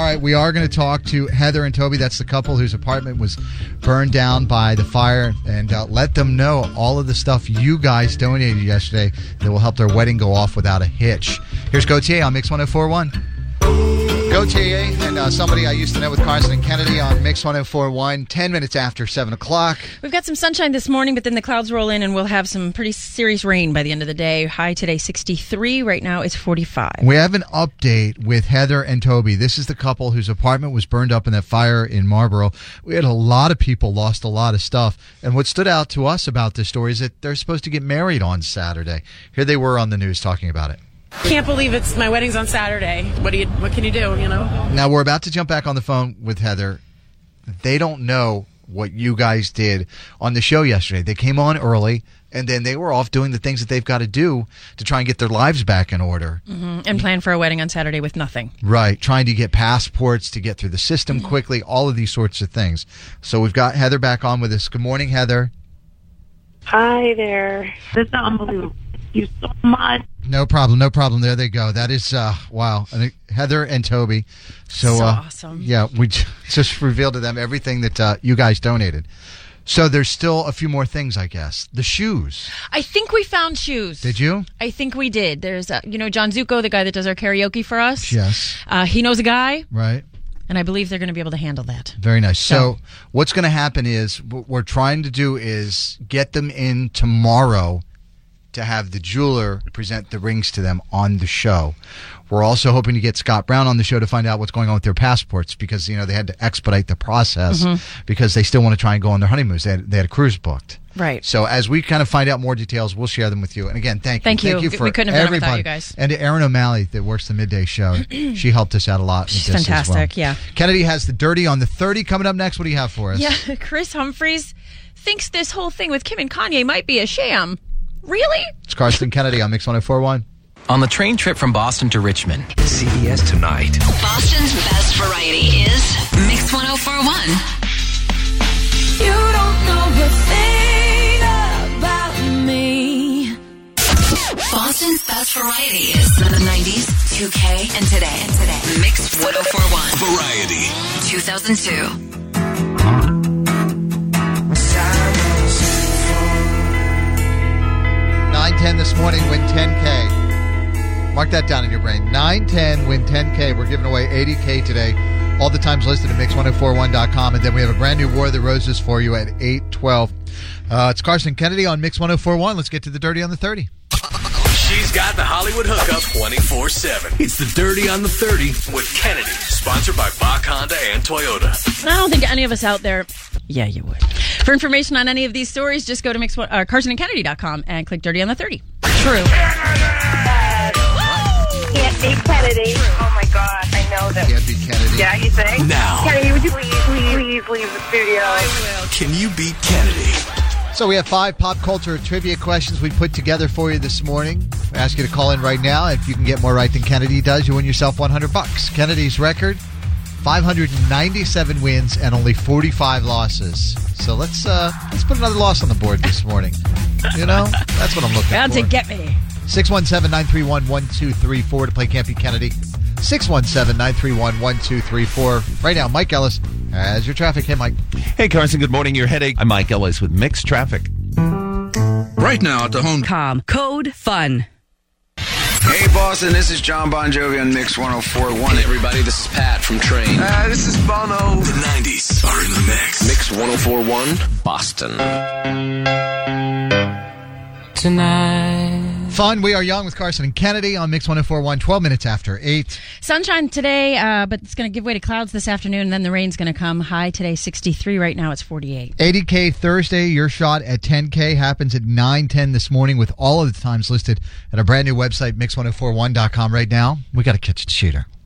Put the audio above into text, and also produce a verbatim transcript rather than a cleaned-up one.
right, we are going to talk to Heather and Toby. That's the couple whose apartment was burned down by the fire, and uh, let them know all of the stuff you guys donated yesterday that will help their wedding go off without a hitch. Here's Gautier on Mix one oh four point one. Gautier and uh, somebody I used to know with Carson and Kennedy on Mix one oh four point one, ten minutes after seven o'clock. We've got some sunshine this morning, but then the clouds roll in and we'll have some pretty serious rain by the end of the day. High today, sixty-three. Right now, it's forty-five. We have an update with Heather and Toby. This is the couple whose apartment was burned up in that fire in Marlboro. We had a lot of people lost a lot of stuff. And what stood out to us about this story is that they're supposed to get married on Saturday. Here they were on the news talking about it. Can't believe it's my wedding's on Saturday. What do you? What can you do? You know. Now we're about to jump back on the phone with Heather. They don't know what you guys did on the show yesterday. They came on early, and then they were off doing the things that they've got to do to try and get their lives back in order. Mm-hmm. And plan for a wedding on Saturday with nothing. Right. Trying to get passports to get through the system mm-hmm. quickly. All of these sorts of things. So we've got Heather back on with us. Good morning, Heather. Hi there. This is unbelievable. Thank you so much. No problem, no problem. There they go. That is, uh, wow. And Heather and Toby. So, so uh, awesome. Yeah, we just revealed to them everything that uh, you guys donated. So there's still a few more things, I guess. The shoes. I think we found shoes. Did you? I think we did. There's, uh, you know, John Zuko, the guy that does our karaoke for us. Yes. Uh, he knows a guy. Right. And I believe they're going to be able to handle that. Very nice. So, so what's going to happen is what we're trying to do is get them in tomorrow to have the jeweler present the rings to them on the show. We're also hoping to get Scott Brown on the show to find out what's going on with their passports because, you know, they had to expedite the process mm-hmm. because they still want to try and go on their honeymoons. They had, they had a cruise booked. Right. So as we kind of find out more details, we'll share them with you. And again, thank you. Thank you. Thank you for we couldn't have everybody. done it without you guys. And to Erin O'Malley that works the midday show. She helped us out a lot with She's this fantastic, as well. yeah. Kennedy has the Dirty on the thirty coming up next. What do you have for us? Yeah, Chris Humphries thinks this whole thing with Kim and Kanye might be a sham. Really? It's Carson Kennedy on Mix one oh four point one. On the train trip from Boston to Richmond. C B S Tonight. Boston's best variety is Mix one oh four point one. You don't know a thing about me. Boston's best variety is the nineties, two K, and today. And today. Mix one oh four point one. Variety. two thousand two. nine ten this morning, win ten K. Mark that down in your brain. nine ten, win ten K. We're giving away eighty K today. All the times listed at mix one oh four one dot com. And then we have a brand new War of the Roses for you at eight twelve. Uh, it's Carson Kennedy on Mix one oh four point one. Let's get to the Dirty on the thirty. She's got the Hollywood hookup twenty-four seven. It's the Dirty on the thirty with Kennedy. Sponsored by Bach Honda and Toyota. I don't think any of us out there... Yeah, you would. For information on any of these stories, just go to mix, uh, carson and kennedy dot com and click Dirty on the thirty. True. Can't beat Kennedy. Oh my God, I know that. Can't beat Kennedy. Yeah, you think? Now. Kennedy, would you please, please, please leave the studio? I will. Can you beat Kennedy? So we have five pop culture trivia questions we put together for you this morning. We ask you to call in right now. If you can get more right than Kennedy does, you win yourself one hundred bucks. Kennedy's record, five hundred ninety-seven wins and only forty-five losses. So let's uh, let's put another loss on the board this morning. You know, that's what I'm looking Bound for. to get me. six one seven, nine three one, one two three four to play Can't Beat Kennedy. six one seven, nine three one, one two three four. Right now, Mike Ellis has your traffic. Hey, Mike. Hey, Carson. Good morning. Your headache. I'm Mike Ellis with Mixed Traffic. Right now at the home. Com. Code FUN. Hey, Boston. This is John Bon Jovi on Mix one oh four point one. Hey, everybody. This is Pat from Train. Uh, this is Bono. The nineties are in the mix. Mix one oh four point one, Boston. Tonight. Fun. We are young with Carson and Kennedy on Mix one oh four point one, twelve minutes after eight. Sunshine today, uh, but it's going to give way to clouds this afternoon, and then the rain's going to come. High today, sixty-three. Right now, it's forty-eight. eighty K Thursday. Your shot at ten K happens at nine ten this morning with all of the times listed at our brand new website, mix one oh four one dot com right now. We got to catch a cheater.